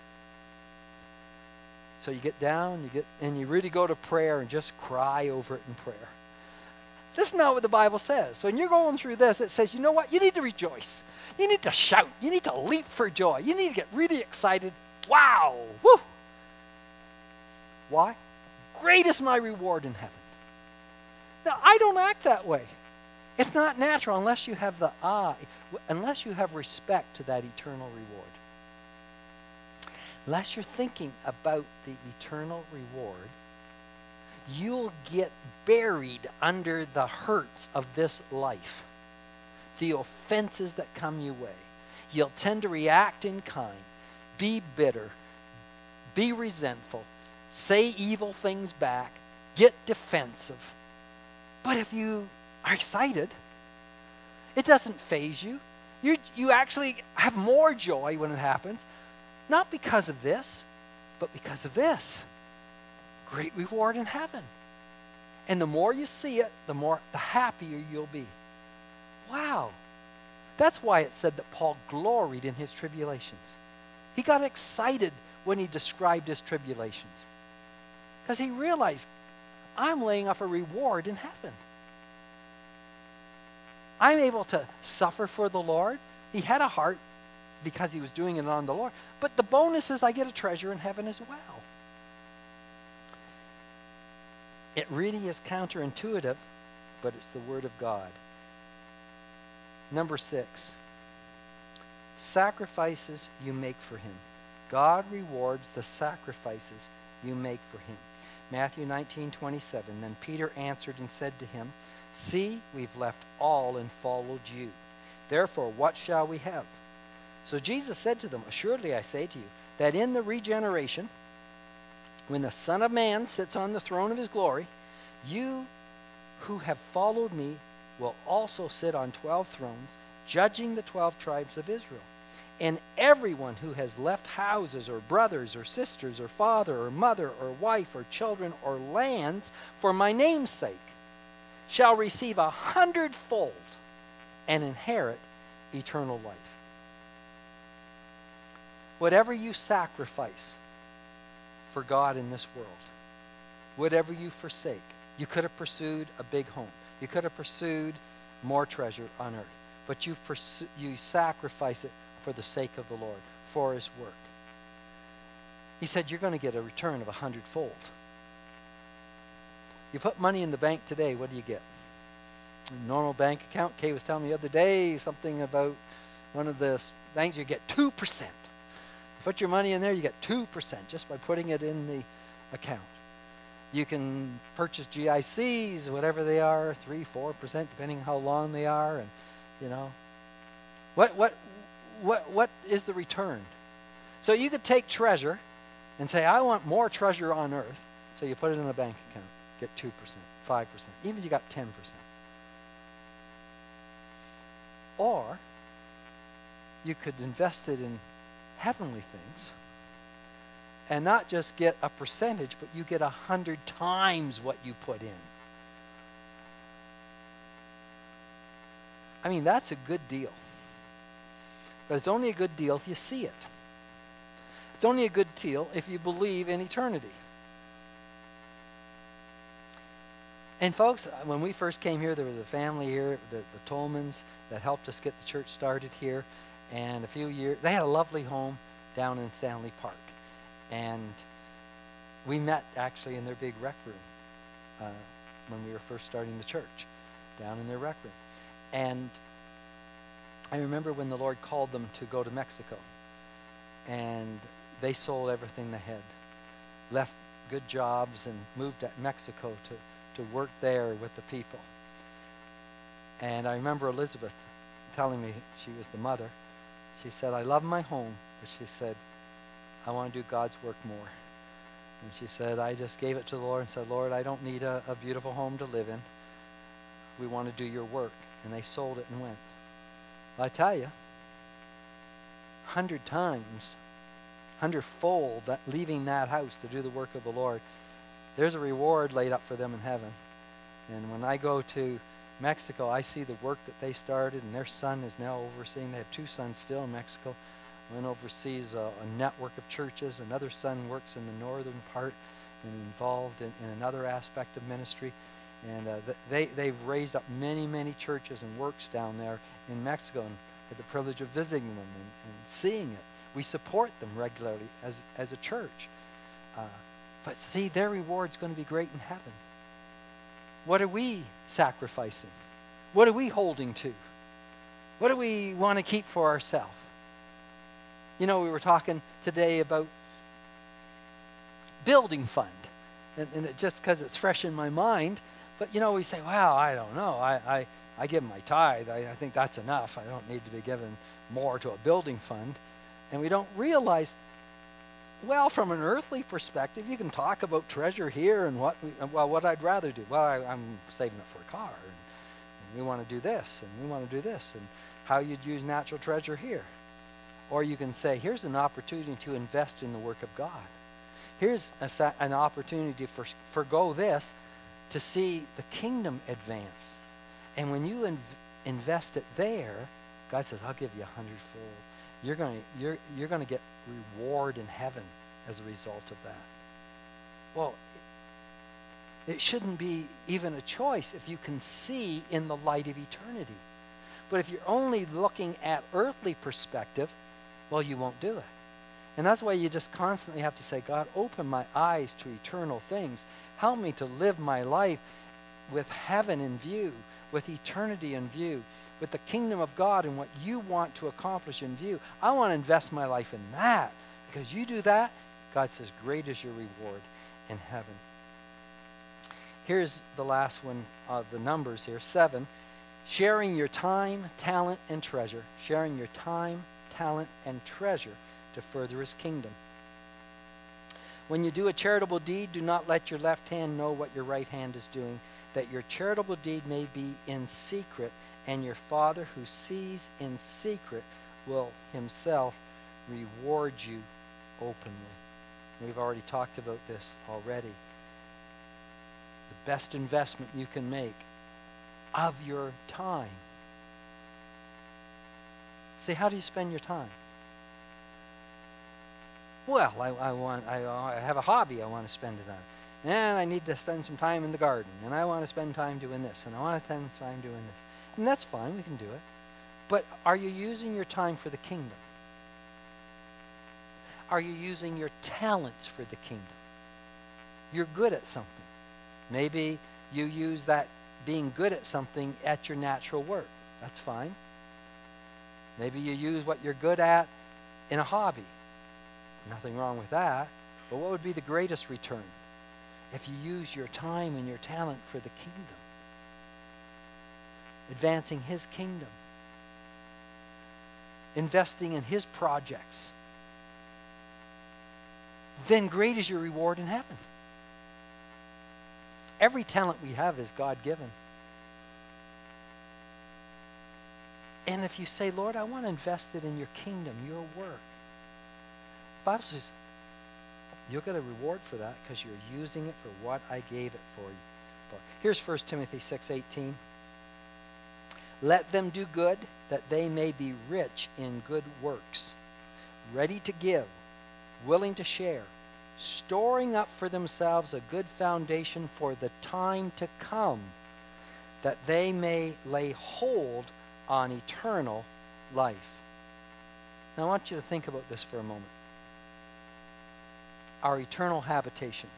So you get down, you get, and you really go to prayer and just cry over it in prayer. This is not what the Bible says. When you're going through this, it says, you know what? You need to rejoice. You need to shout. You need to leap for joy. You need to get really excited. Wow! Woo! Why? Great is my reward in heaven. Now, I don't act that way. It's not natural unless you have the eye, unless you have respect to that eternal reward. Unless you're thinking about the eternal reward, you'll get buried under the hurts of this life, the offenses that come your way. You'll tend to react in kind, be bitter, be resentful, say evil things back, get defensive. But if you are excited, it doesn't faze you. You you actually have more joy when it happens, not because of this, but because of this. Great reward in heaven. And the more you see it, the more the happier you'll be. Wow. That's why it said that Paul gloried in his tribulations. He got excited when he described his tribulations, because he realized, I'm laying up a reward in heaven. I'm able to suffer for the Lord. He had a heart because he was doing it on the Lord. But the bonus is I get a treasure in heaven as well. It really is counterintuitive, but it's the Word of God. Number six, sacrifices you make for him. God rewards the sacrifices you make for him. Matthew nineteen twenty-seven. Then Peter answered and said to him, see, we've left all and followed you. Therefore, what shall we have? So Jesus said to them, assuredly I say to you, that in the regeneration, when the Son of Man sits on the throne of his glory, you who have followed me will also sit on twelve thrones, judging the twelve tribes of Israel. And everyone who has left houses or brothers or sisters or father or mother or wife or children or lands for my name's sake shall receive a hundredfold and inherit eternal life. Whatever you sacrifice for God in this world, whatever you forsake, you could have pursued a big home. You could have pursued more treasure on earth. But you, pursue, you sacrifice it for the sake of the Lord, for his work. He said you're going to get a return of a hundredfold. You put money in the bank today, what do you get? A normal bank account. Kay was telling me the other day something about one of the banks, you get two percent. You put your money in there, you get two percent just by putting it in the account. You can purchase G I Cs, whatever they are, three, four percent, depending how long they are, and you know. What what what what is the return? So you could take treasure and say, I want more treasure on earth. So you put it in a bank account, get two percent, five percent, even if you got ten percent. Or you could invest it in heavenly things and not just get a percentage, but you get a hundred times what you put in. I mean, that's a good deal. But it's only a good deal if you see it. It's only a good deal if you believe in eternity. And folks, when we first came here, there was a family here, the, the Tolmans, that helped us get the church started here. And a few years, they had a lovely home down in Stanley Park. And we met actually in their big rec room uh, when we were first starting the church, down in their rec room. And I remember when the Lord called them to go to Mexico. And they sold everything they had, left good jobs and moved to Mexico to, to work there with the people. And I remember Elizabeth telling me, she was the mother, she said, I love my home, but she said, I want to do God's work more. And she said, I just gave it to the Lord and said, Lord, I don't need a, a beautiful home to live in. We want to do your work. And they sold it and went. Well, I tell you, a hundred times, hundredfold, that, leaving that house to do the work of the Lord, there's a reward laid up for them in heaven. And when I go to Mexico, I see the work that they started, and their son is now overseeing. They have two sons still in Mexico. One oversees a, a network of churches. Another son works in the northern part and involved in, in another aspect of ministry. And uh, they, they've raised up many, many churches and works down there in Mexico, and had the privilege of visiting them and, and seeing it. We support them regularly as, as a church. Uh, but see, their reward's going to be great in heaven. What are we sacrificing? What are we holding to? What do we want to keep for ourselves? You know, we were talking today about building fund. And, and it, just because it's fresh in my mind. But, you know, we say, well, I don't know. I, I, I give my tithe. I, I think that's enough. I don't need to be given more to a building fund. And we don't realize, well, from an earthly perspective, you can talk about treasure here and what, we, well, what I'd rather do. Well, I, I'm saving it for a car. And, and we want to do this, and we want to do this. And how you'd use natural treasure here. Or you can say, here's an opportunity to invest in the work of God. Here's a, an opportunity to for, forgo this to see the kingdom advance. And when you inv- invest it there, God says, I'll give you a hundredfold. You're going to you're you're going to get reward in heaven as a result of that. Well, it shouldn't be even a choice if you can see in the light of eternity. But if you're only looking at earthly perspective, well, you won't do it. And that's why you just constantly have to say, God, open my eyes to eternal things. Help me to live my life with heaven in view, with eternity in view, with the kingdom of God and what you want to accomplish in view. I want to invest my life in that. Because you do that, God says, great is your reward in heaven. Here's the last one of the numbers here, seven. Sharing your time, talent, and treasure. Sharing your time, talent, and treasure to further his kingdom. When you do a charitable deed, do not let your left hand know what your right hand is doing, that your charitable deed may be in secret, and your Father who sees in secret will himself reward you openly. We've already talked about this already. The best investment you can make of your time. See, how do you spend your time? Well, I, I want. I, I have a hobby I want to spend it on. And I need to spend some time in the garden. And I want to spend time doing this. And I want to spend time doing this. And that's fine. We can do it. But are you using your time for the kingdom? Are you using your talents for the kingdom? You're good at something. Maybe you use that being good at something at your natural work. That's fine. Maybe you use what you're good at in a hobby. Nothing wrong with that. But what would be the greatest return? If you use your time and your talent for the kingdom. Advancing his kingdom. Investing in his projects. Then great is your reward in heaven. Every talent we have is God-given. And if you say, Lord, I want to invest it in your kingdom, your work. The Bible says, you'll get a reward for that because you're using it for what I gave it for you. Here's First Timothy six eighteen. Let them do good, that they may be rich in good works, ready to give, willing to share, storing up for themselves a good foundation for the time to come, that they may lay hold on eternal life. Now I want you to think about this for a moment. Our eternal habitation.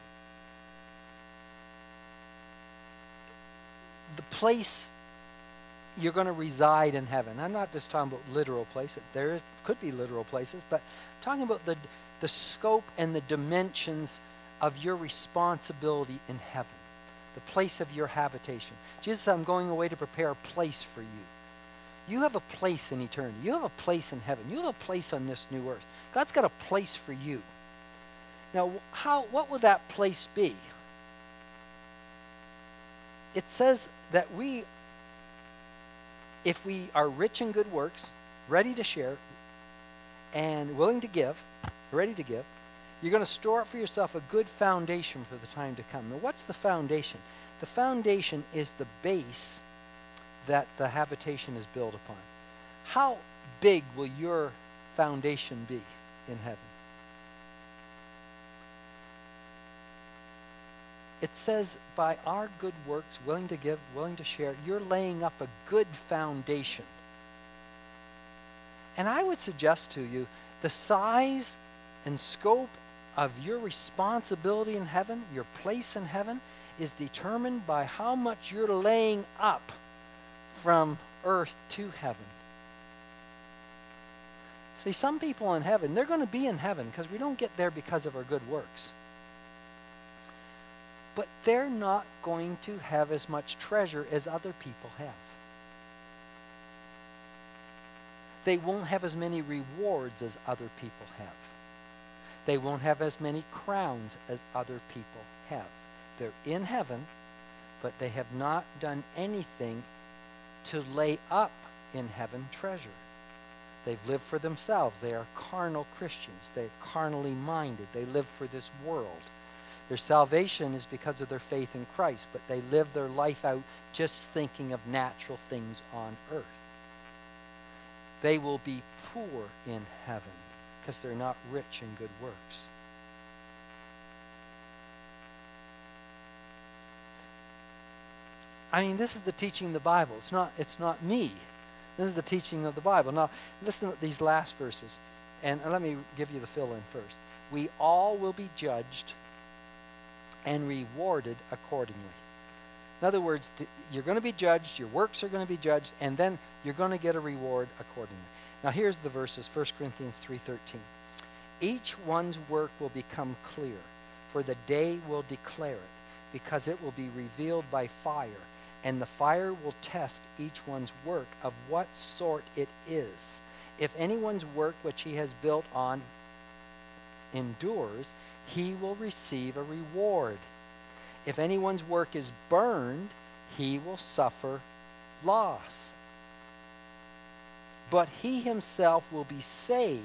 The place you're going to reside in heaven. I'm not just talking about literal places. There could be literal places, but I'm talking about the, the scope and the dimensions of your responsibility in heaven. The place of your habitation. Jesus said, I'm going away to prepare a place for you. You have a place in eternity. You have a place in heaven. You have a place on this new earth. God's got a place for you. Now, how? What will that place be? It says that we, if we are rich in good works, ready to share, and willing to give, ready to give, you're going to store up for yourself a good foundation for the time to come. Now, what's the foundation? The foundation is the base that the habitation is built upon. How big will your foundation be in heaven? It says, by our good works, willing to give, willing to share, you're laying up a good foundation. And I would suggest to you, the size and scope of your responsibility in heaven, your place in heaven, is determined by how much you're laying up from earth to heaven. See, some people in heaven, they're going to be in heaven because we don't get there because of our good works. But they're not going to have as much treasure as other people have. They won't have as many rewards as other people have. They won't have as many crowns as other people have. They're in heaven, but they have not done anything to lay up in heaven treasure. They've lived for themselves. They are carnal Christians. They're carnally minded. They live for this world. Their salvation is because of their faith in Christ, but they live their life out just thinking of natural things on earth. They will be poor in heaven because they're not rich in good works. I mean, this is the teaching of the Bible. It's not, it's not me. This is the teaching of the Bible. Now, listen to these last verses. And let me give you the fill-in first. We all will be judged and rewarded accordingly. In other words, you're going to be judged, your works are going to be judged, and then you're going to get a reward accordingly. Now here's the verses, First Corinthians three thirteen. Each one's work will become clear, for the day will declare it, because it will be revealed by fire, and the fire will test each one's work of what sort it is. If anyone's work which he has built on endures, he will receive a reward. If anyone's work is burned, he will suffer loss. But he himself will be saved,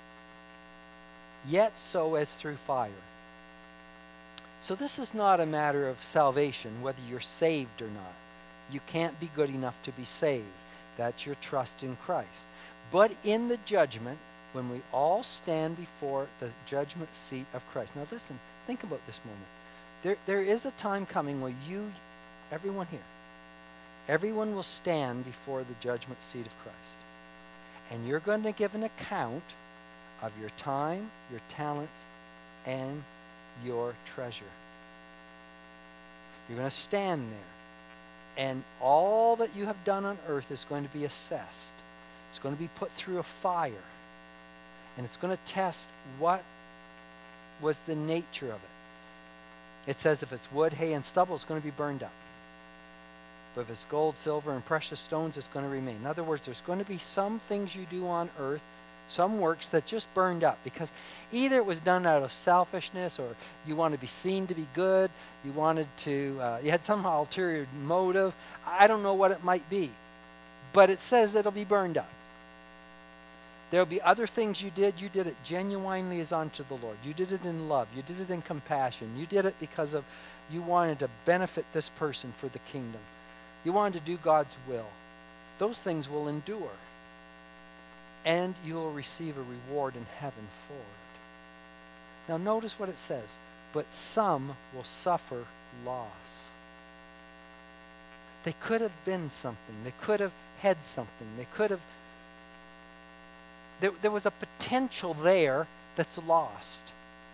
yet so as through fire. So this is not a matter of salvation, whether you're saved or not. You can't be good enough to be saved. That's your trust in Christ. But in the judgment, when we all stand before the judgment seat of Christ. Now listen, think about this moment. There, there is a time coming where you, everyone here, everyone will stand before the judgment seat of Christ. And you're going to give an account of your time, your talents, and your treasure. You're going to stand there. And all that you have done on earth is going to be assessed. It's going to be put through a fire. And it's going to test what was the nature of it. It says if it's wood, hay, and stubble, it's going to be burned up. But if it's gold, silver, and precious stones, it's going to remain. In other words, there's going to be some things you do on earth, some works that just burned up. Because either it was done out of selfishness, or you wanted to be seen to be good, you wanted to, uh, you had some ulterior motive. I don't know what it might be. But it says it'll be burned up. There'll be other things you did. You did it genuinely as unto the Lord. You did it in love. You did it in compassion. You did it because of you wanted to benefit this person for the kingdom. You wanted to do God's will. those things will endure. And you'll receive a reward in heaven for it. Now notice what it says. But some will suffer loss. They could have been something. They could have had something. They could have... There, there was a potential there that's lost.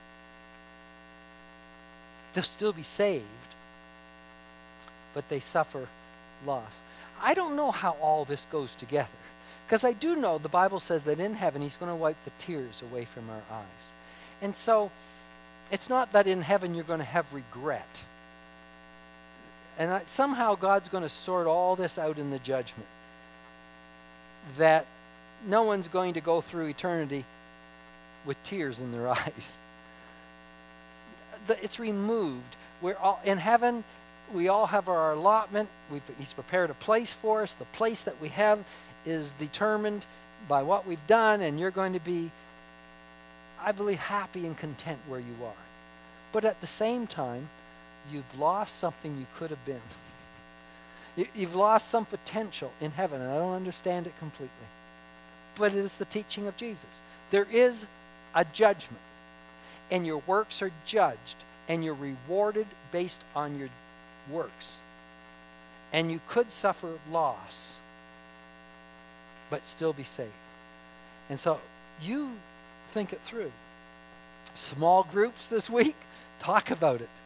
They'll still be saved, but they suffer loss. I don't know how all this goes together, because I do know the Bible says that in heaven he's going to wipe the tears away from our eyes. And so it's not that in heaven you're going to have regret. And I, somehow God's going to sort all this out in the judgment, that no one's going to go through eternity with tears in their eyes. The, it's removed. We're all in heaven. We all have our allotment. We've, he's prepared a place for us. The place that we have is determined by what we've done, and you're going to be, I believe, happy and content where you are. But at the same time, you've lost something you could have been. you, you've lost some potential in heaven, and I don't understand it completely. But it is the teaching of Jesus. There is a judgment, and your works are judged, and you're rewarded based on your works. And you could suffer loss, but still be saved. And so you think it through. Small groups this week, talk about it.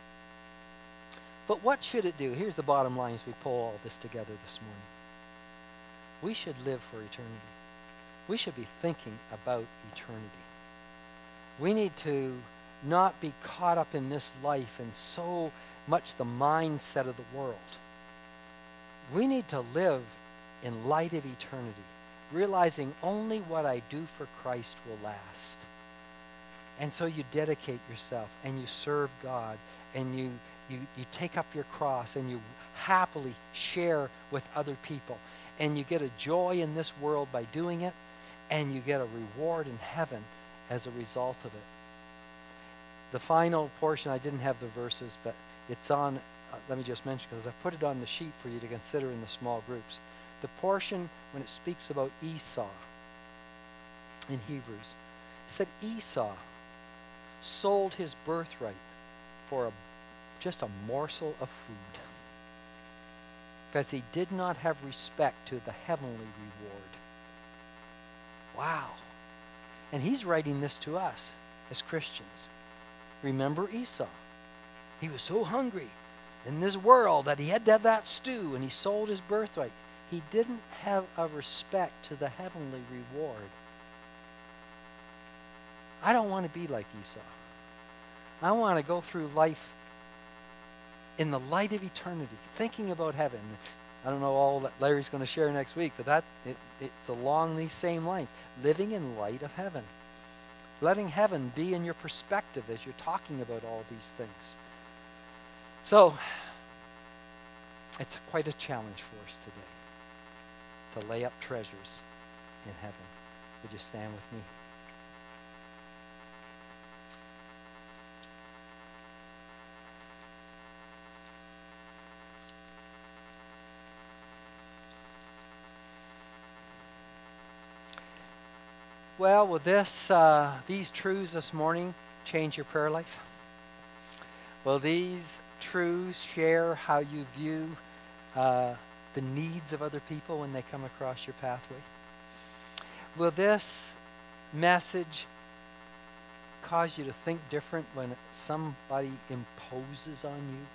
But what should it do? Here's the bottom line as we pull all this together this morning. We should live for eternity. We should be thinking about eternity. We need to not be caught up in this life and so much the mindset of the world. We need to live in light of eternity, realizing only what I do for Christ will last. And so you dedicate yourself and you serve God, and you, you, you take up your cross and you happily share with other people. And you get a joy in this world by doing it, and you get a reward in heaven as a result of it. The final portion, I didn't have the verses, but it's on, uh, let me just mention, because I put it on the sheet for you to consider in the small groups. The portion when it speaks about Esau in Hebrews, it said Esau sold his birthright for a, just a morsel of food, because he did not have respect to the heavenly reward. Wow. And he's writing this to us as Christians. Remember Esau. He was so hungry in this world that he had to have that stew, and he sold his birthright. He didn't have a respect to the heavenly reward. I don't want to be like Esau. I want to go through life in the light of eternity, thinking about heaven. I don't know all that Larry's going to share next week, but that it, it's along these same lines. Living in light of heaven. Letting heaven be in your perspective as you're talking about all these things. So, it's quite a challenge for us today to lay up treasures in heaven. Would you stand with me? Well, will this, uh, these truths this morning change your prayer life? Will these truths share how you view uh, the needs of other people when they come across your pathway? Will this message cause you to think different when somebody imposes on you?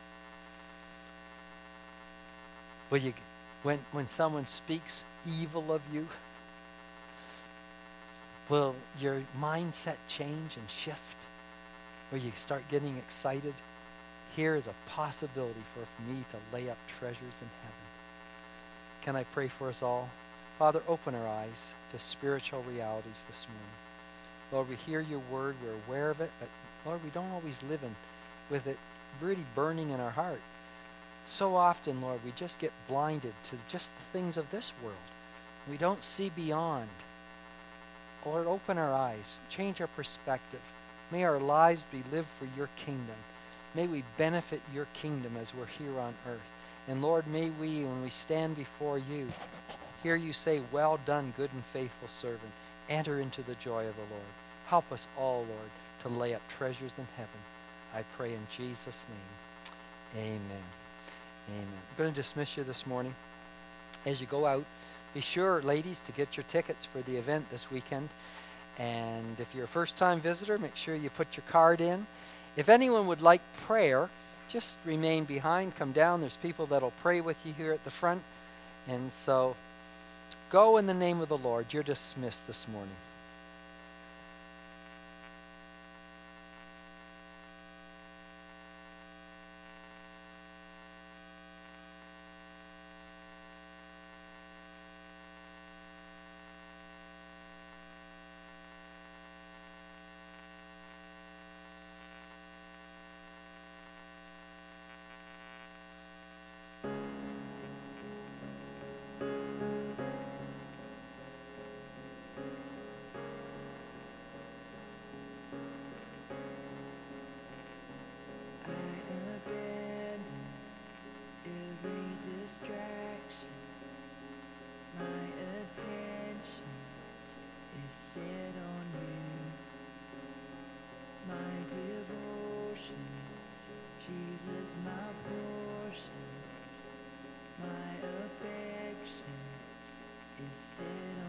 Will you, when, when someone speaks evil of you? Will your mindset change and shift? Will you start getting excited? Here is a possibility for me to lay up treasures in heaven. Can I pray for us all? Father, open our eyes to spiritual realities this morning. Lord, we hear your word, we're aware of it, but Lord, we don't always live in with it really burning in our heart. So often, Lord, we just get blinded to just the things of this world. We don't see beyond. Lord, open our eyes, change our perspective. May our lives be lived for your kingdom. May we benefit your kingdom as we're here on earth. And Lord, may we, when we stand before you, hear you say, well done, good and faithful servant. Enter into the joy of the Lord. Help us all, Lord, to lay up treasures in heaven. I pray in Jesus' name. Amen. Amen. I'm going to dismiss you this morning. As you go out, be sure, ladies, to get your tickets for the event this weekend. And if you're a first-time visitor, make sure you put your card in. If anyone would like prayer, just remain behind. Come down. There's people that will pray with you here at the front. And so go in the name of the Lord. You're dismissed this morning. My affection is set